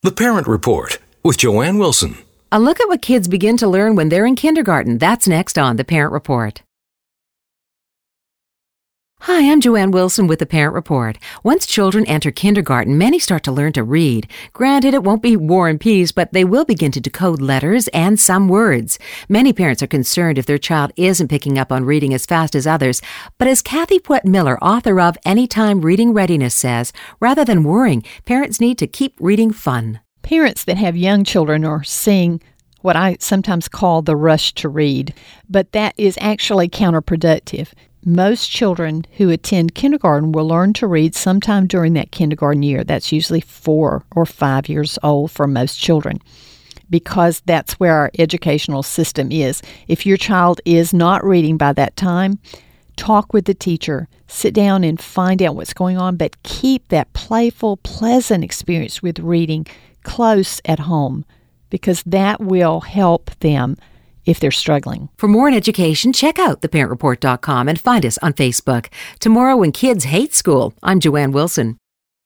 The Parent Report with Joanne Wilson. A look at what kids begin to learn when they're in kindergarten. That's next on The Parent Report. Hi, I'm Joanne Wilson with The Parent Report. Once children enter kindergarten, many start to learn to read. Granted, it won't be War and Peace, but they will begin to decode letters and some words. Many parents are concerned if their child isn't picking up on reading as fast as others. But as Kathy Puett-Miller, author of Anytime Reading Readiness, says, rather than worrying, parents need to keep reading fun. Parents that have young children are seeing what I sometimes call the rush to read, but that is actually counterproductive. Most children who attend kindergarten will learn to read sometime during that kindergarten year. That's usually 4 or 5 years old for most children, because that's where our educational system is. If your child is not reading by that time, talk with the teacher, sit down and find out what's going on, but keep that playful, pleasant experience with reading close at home, because that will help them if they're struggling. For more on education, check out theparentreport.com and find us on Facebook. Tomorrow, when kids hate school, I'm Joanne Wilson.